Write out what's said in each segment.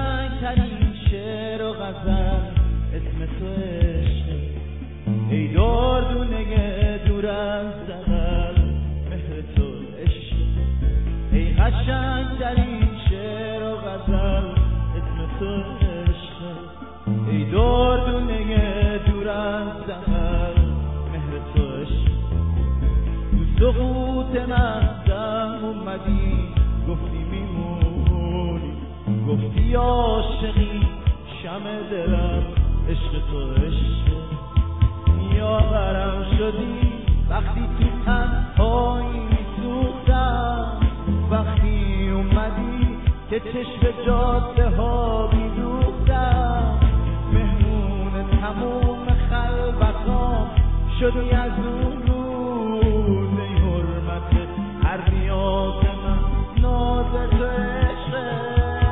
قشنگترین شعر و غزل اسم تو عشقه. ای دردونه دور از دغل مهر تو عشقه. ای قشنگترین شعر و غزل اسم تو عشقه. ای دردونه دور از دغل مهر تو عشقه. تو سقوط مقدم اومدی گفتی میمونی، گفتی عاشقی شمع دلم عشق تو عشقه. یا غرم شدی وقتی تو تنهایی میسوختم، وقتی اومدی که چشم جاده ها بیدوختم. مهمون تموم خلوتام شدی از اون روز. ای حرمت هر نیاز من ناز تو عشقه.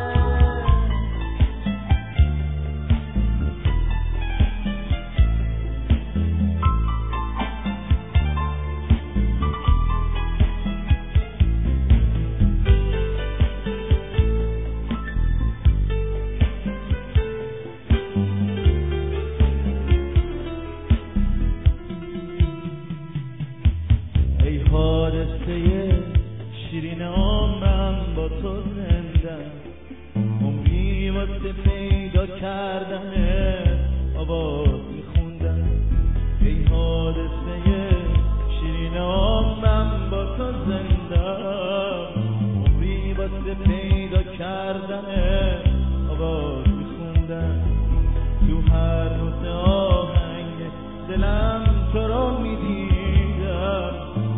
حادثه شیرین عمرم با تو زندم، عمری واسه پیدا کردنت آواز میخوندم. ای حادثه شیرین عمرم با تو زندم، عمری واسه پیدا کردنت آواز میخوندم. تو هر نوت آهنگ دلم تو رو میدیدم،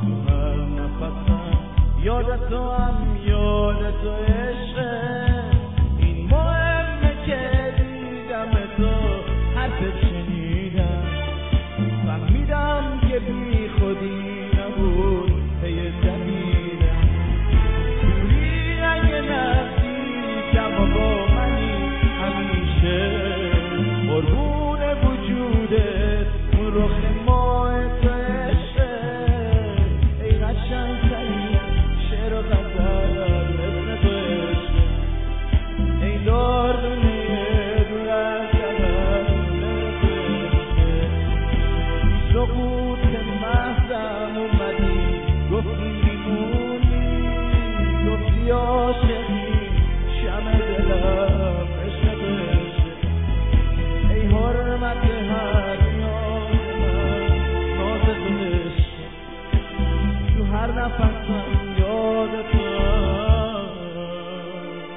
یاد تو هم یاد تو عشقه. این مهمه که دیدم تو حرفت شنیدم، فهمیدم که بی خودی نبود پی دویدم. دوری اگه نزدیکم و با منی همیشه، قربون وجودت اون رخ ماه تو عشقه. ای قشنگترین شعر و غزل اسم تو عشقه. ای دردونه دور از دغل مهر تو عشقه. سقوط محضم اومدی گفتی میمونی، گفتی عاشقی شمع دلم عشق تو عشقه. ای حرمت هر نیاز من ناز تو عشقه. تو هر نفسم یاد تو،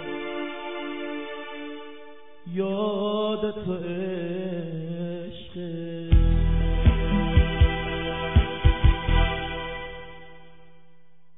یاد تو عشقه.